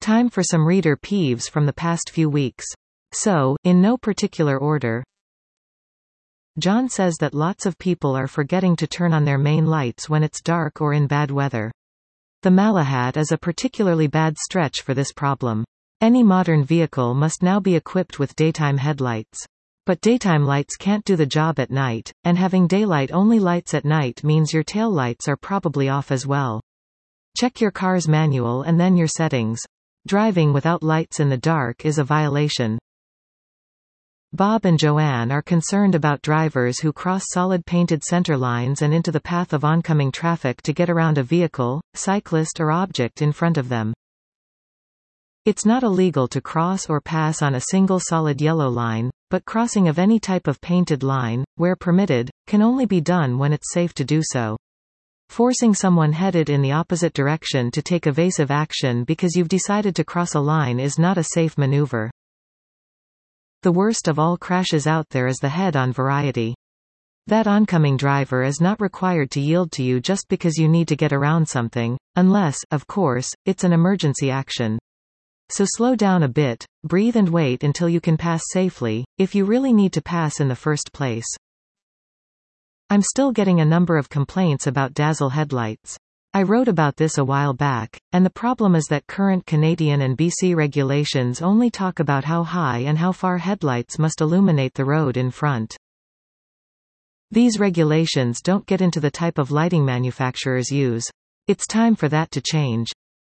Time for some reader peeves from the past few weeks. So, in no particular order, John says that lots of people are forgetting to turn on their main lights when it's dark or in bad weather. The Malahat is a particularly bad stretch for this problem. Any modern vehicle must now be equipped with daytime headlights. But daytime lights can't do the job at night, and having daylight-only lights at night means your tail lights are probably off as well. Check your car's manual and then your settings. Driving without lights in the dark is a violation. Bob and Joanne are concerned about drivers who cross solid painted center lines and into the path of oncoming traffic to get around a vehicle, cyclist or object in front of them. It's not illegal to cross or pass on a single solid yellow line, but crossing of any type of painted line, where permitted, can only be done when it's safe to do so. Forcing someone headed in the opposite direction to take evasive action because you've decided to cross a line is not a safe maneuver. The worst of all crashes out there is the head-on variety. That oncoming driver is not required to yield to you just because you need to get around something, unless, of course, it's an emergency action. So slow down a bit, breathe and wait until you can pass safely, if you really need to pass in the first place. I'm still getting a number of complaints about dazzle headlights. I wrote about this a while back, and the problem is that current Canadian and BC regulations only talk about how high and how far headlights must illuminate the road in front. These regulations don't get into the type of lighting manufacturers use. It's time for that to change.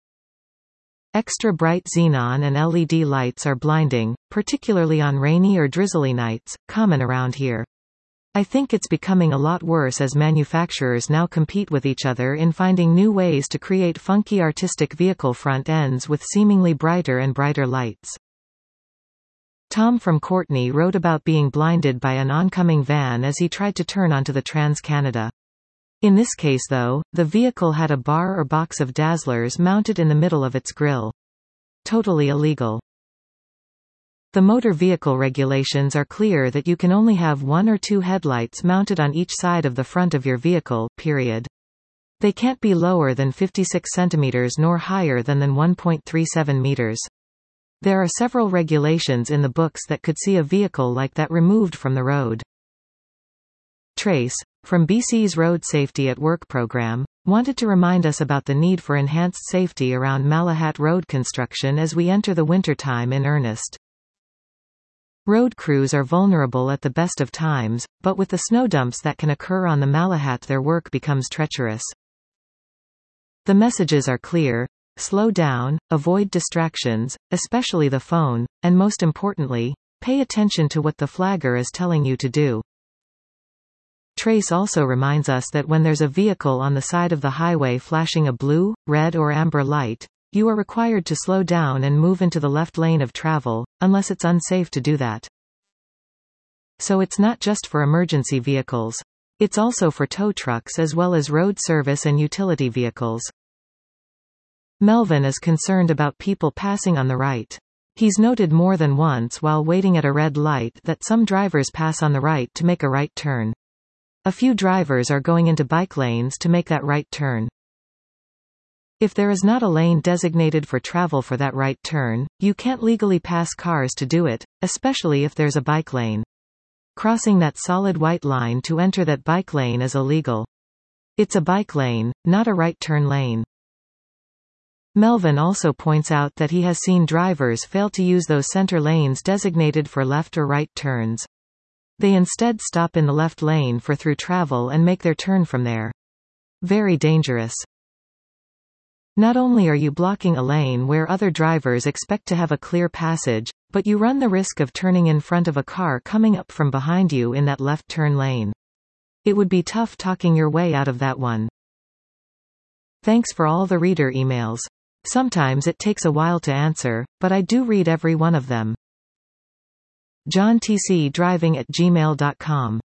Extra bright xenon and LED lights are blinding, particularly on rainy or drizzly nights, common around here. I think it's becoming a lot worse as manufacturers now compete with each other in finding new ways to create funky artistic vehicle front ends with seemingly brighter and brighter lights. Tom from Courtney wrote about being blinded by an oncoming van as he tried to turn onto the Trans-Canada. In this case though, the vehicle had a bar or box of dazzlers mounted in the middle of its grille. Totally illegal. The motor vehicle regulations are clear that you can only have one or two headlights mounted on each side of the front of your vehicle, period. They can't be lower than 56 centimeters nor higher than 1.37 meters. There are several regulations in the books that could see a vehicle like that removed from the road. Trace, from BC's Road Safety at Work program, wanted to remind us about the need for enhanced safety around Malahat road construction as we enter the wintertime in earnest. Road crews are vulnerable at the best of times, but with the snow dumps that can occur on the Malahat their work becomes treacherous. The messages are clear: slow down, avoid distractions, especially the phone, and most importantly, pay attention to what the flagger is telling you to do. Trace also reminds us that when there's a vehicle on the side of the highway flashing a blue, red or amber light, you are required to slow down and move into the left lane of travel, unless it's unsafe to do that. So it's not just for emergency vehicles. It's also for tow trucks as well as road service and utility vehicles. Melvin is concerned about people passing on the right. He's noted more than once while waiting at a red light that some drivers pass on the right to make a right turn. A few drivers are going into bike lanes to make that right turn. If there is not a lane designated for travel for that right turn, you can't legally pass cars to do it, especially if there's a bike lane. Crossing that solid white line to enter that bike lane is illegal. It's a bike lane, not a right turn lane. Melvin also points out that he has seen drivers fail to use those center lanes designated for left or right turns. They instead stop in the left lane for through travel and make their turn from there. Very dangerous. Not only are you blocking a lane where other drivers expect to have a clear passage, but you run the risk of turning in front of a car coming up from behind you in that left turn lane. It would be tough talking your way out of that one. Thanks for all the reader emails. Sometimes it takes a while to answer, but I do read every one of them. JohnTC Driving@gmail.com